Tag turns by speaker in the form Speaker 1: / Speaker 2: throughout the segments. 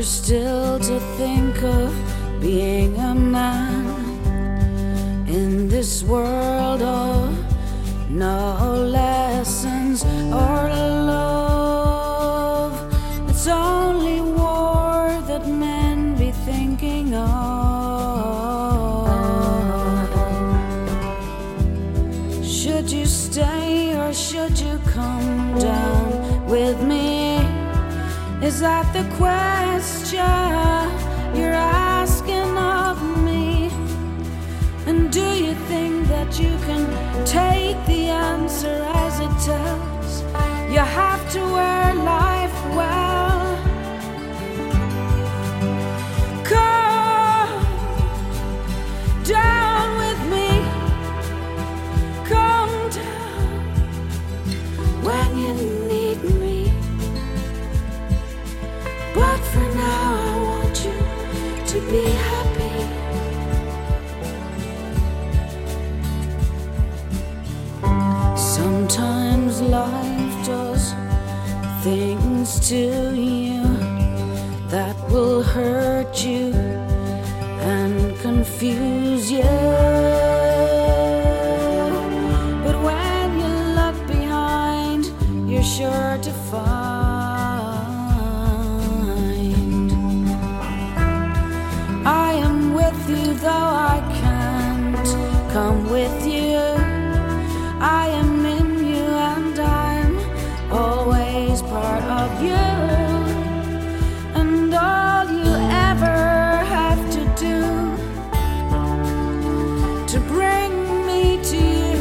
Speaker 1: still to think of being a man in this world of no lessons or love. It's only war that men be thinking of. Should you stay or should you come down with me? Is that the question you're asking of me? And do you think that you can take the answer as it tells? You have to wear life well. Come down with me. Come down when you need me. But for now I want you to be happy. Sometimes life does things to you that will hurt you and confuse you. But when you look behind, you're sure to find I am with you, though I can't come with you. I am in you and I'm always part of you. And all you ever have to do to bring me to you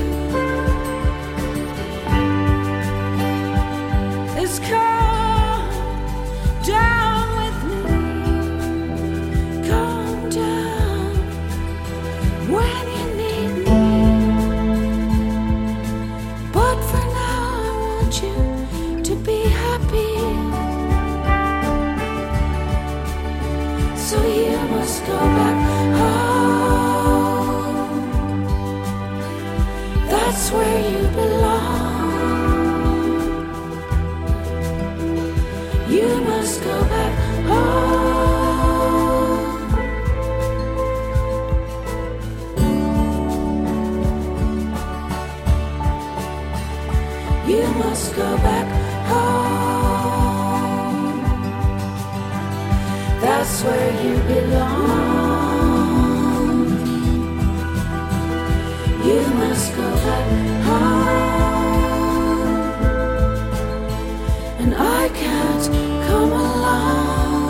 Speaker 1: is come down with me. Come down when you need me. But for now I want you to be happy. So you must go back home. That's where you belong. You must go back home. You must go back home. That's where you belong. You must go back home. And I can't come along.